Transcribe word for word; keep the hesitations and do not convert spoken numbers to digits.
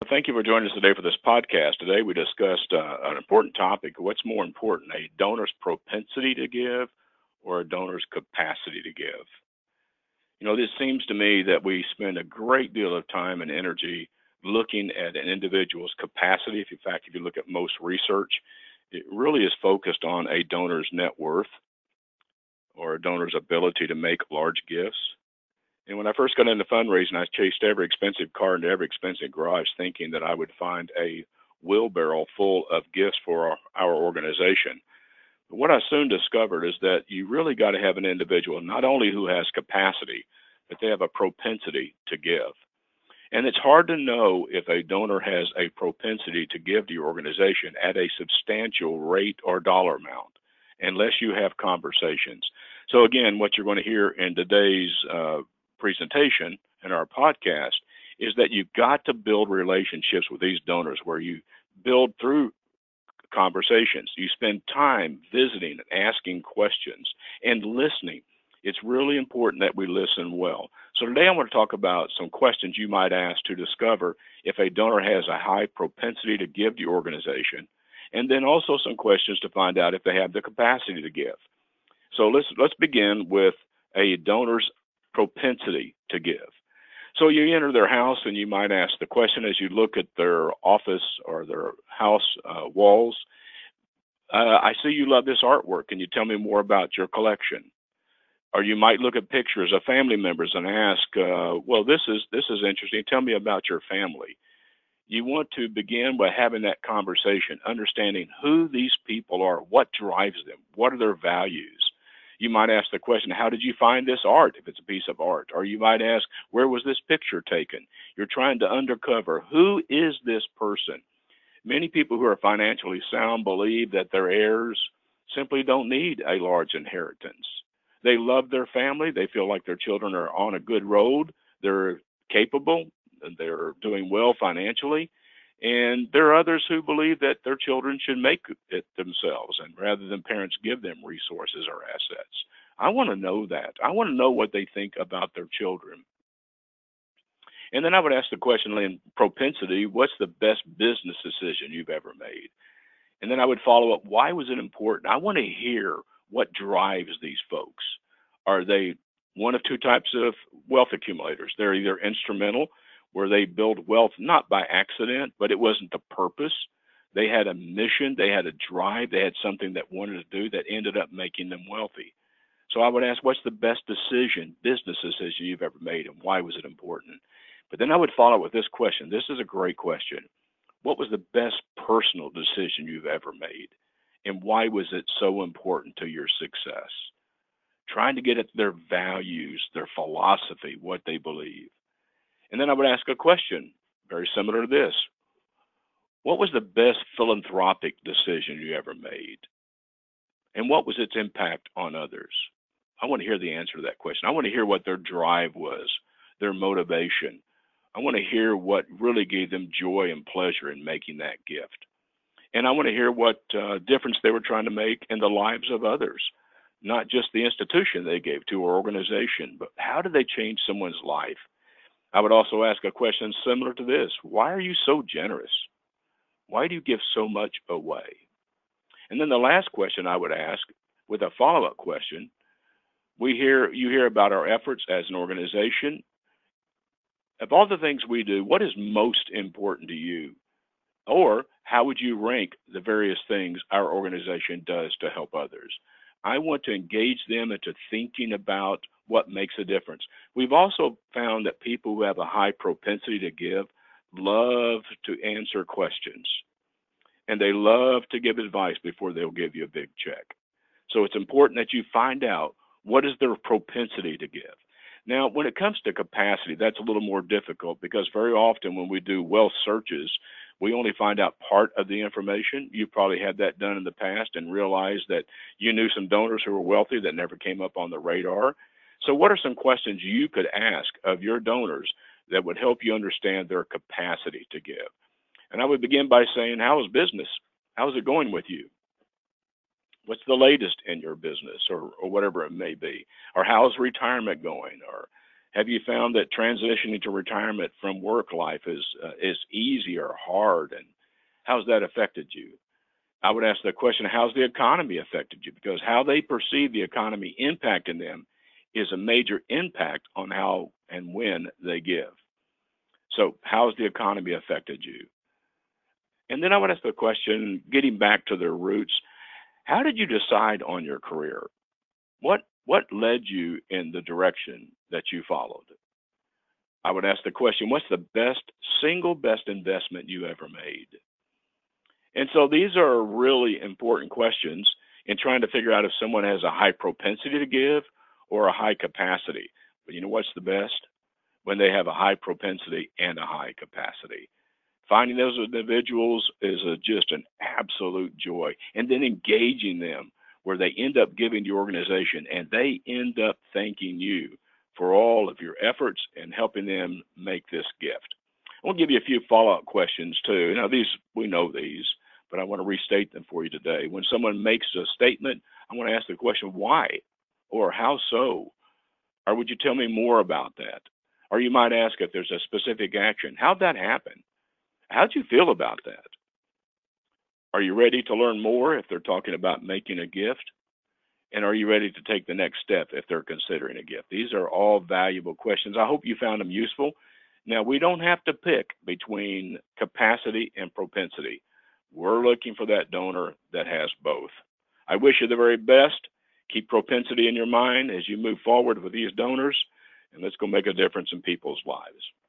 Thank you for joining us today for this podcast. Today we discussed uh, an important topic. What's more important, a donor's propensity to give or a donor's capacity to give? You know, this seems to me that we spend a great deal of time and energy looking at an individual's capacity. If in fact, if you look at most research, it really is focused on a donor's net worth or a donor's ability to make large gifts. And when I first got into fundraising, I chased every expensive car into every expensive garage thinking that I would find a wheelbarrow full of gifts for our, our organization. But what I soon discovered is that you really got to have an individual not only who has capacity, but they have a propensity to give. And it's hard to know if a donor has a propensity to give to your organization at a substantial rate or dollar amount, unless you have conversations. So again, what you're going to hear in today's uh, presentation and our podcast is that you've got to build relationships with these donors where you build through conversations. You spend time visiting and asking questions and listening. It's really important that we listen well. So today I want to talk about some questions you might ask to discover if a donor has a high propensity to give to your organization, and then also some questions to find out if they have the capacity to give. So let's let's begin with a donor's propensity to give. So you enter their house and you might ask the question as you look at their office or their house uh, walls, uh, I see you love this artwork. Can you tell me more about your collection? Or you might look at pictures of family members and ask, uh, well, this is this is interesting. Tell me about your family. You want to begin by having that conversation, understanding who these people are, what drives them, what are their values. You might ask the question, how did you find this art, if it's a piece of art? Or you might ask, where was this picture taken? You're trying to uncover, who is this person? Many people who are financially sound believe that their heirs simply don't need a large inheritance. They love their family. They feel like their children are on a good road. They're capable. They're doing well financially. And there are others who believe that their children should make it themselves, and rather than parents give them resources or assets. I want to know that. I want to know what they think about their children. And then I would ask the question in propensity, what's the best business decision you've ever made? And then I would follow up, why was it important? I want to hear what drives these folks. Are they one of two types of wealth accumulators? They're either instrumental, where they build wealth not by accident, but it wasn't the purpose. They had a mission, they had a drive, they had something that wanted to do that ended up making them wealthy. So I would ask, what's the best decision, business decision you've ever made, and why was it important? But then I would follow with this question. This is a great question. What was the best personal decision you've ever made, and why was it so important to your success? Trying to get at their values, their philosophy, what they believe. And then I would ask a question very similar to this. What was the best philanthropic decision you ever made? And what was its impact on others? I want to hear the answer to that question. I want to hear what their drive was, their motivation. I want to hear what really gave them joy and pleasure in making that gift. And I want to hear what uh, difference they were trying to make in the lives of others, not just the institution they gave to or organization, but how did they change someone's life? I would also ask a question similar to this. Why are you so generous? Why do you give so much away? And then the last question I would ask with a follow-up question, we hear you hear about our efforts as an organization. Of all the things we do, what is most important to you? Or how would you rank the various things our organization does to help others? I want to engage them into thinking about what makes a difference. We've also found that people who have a high propensity to give love to answer questions, and they love to give advice before they'll give you a big check. So it's important that you find out what is their propensity to give. Now, when it comes to capacity, that's a little more difficult because very often when we do wealth searches, we only find out part of the information. You probably had that done in the past and realized that you knew some donors who were wealthy that never came up on the radar. So what are some questions you could ask of your donors that would help you understand their capacity to give? And I would begin by saying, how is business? How's it going with you? What's the latest in your business, or, or whatever it may be? Or how's retirement going? Or Have you found that transitioning to retirement from work life is uh, is easy or hard, and how's that affected you? I would ask the question, how's the economy affected you? Because how they perceive the economy impacting them is a major impact on how and when they give. So, how's the economy affected you? And then I would ask the question, getting back to their roots, how did you decide on your career? What what led you in the direction that you followed? I would ask the question, what's the best single best investment you ever made? And so these are really important questions in trying to figure out if someone has a high propensity to give or a high capacity. But you know what's the best? When they have a high propensity and a high capacity. Finding those individuals is a, just an absolute joy. And then engaging them where they end up giving the organization and they end up thanking you for all of your efforts and helping them make this gift. I want to give you a few follow-up questions too. Now these, we know these, but I want to restate them for you today. When someone makes a statement, I want to ask the question, why? Or how so? Or would you tell me more about that? Or you might ask if there's a specific action. How'd that happen? How'd you feel about that? Are you ready to learn more if they're talking about making a gift? And are you ready to take the next step if they're considering a gift? These are all valuable questions. I hope you found them useful. Now, we don't have to pick between capacity and propensity. We're looking for that donor that has both. I wish you the very best. Keep propensity in your mind as you move forward with these donors, and let's go make a difference in people's lives.